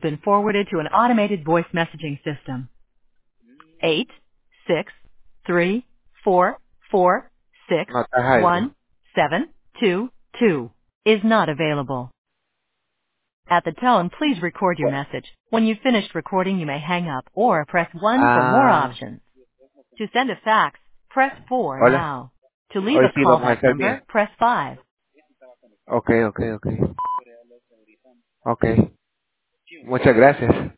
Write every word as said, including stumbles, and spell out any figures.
been forwarded to an automated voice messaging system. Eight six three four four six No, estás alto. one seven two two is not available. At the tone, please record your message. When you've finished recording, you may hang up or press one for more Ah, options. To send a fax, press four hola. now. To leave Hoy a sí vamos a callback estar number, bien. press five. Ok, ok, ok. Ok. Muchas gracias.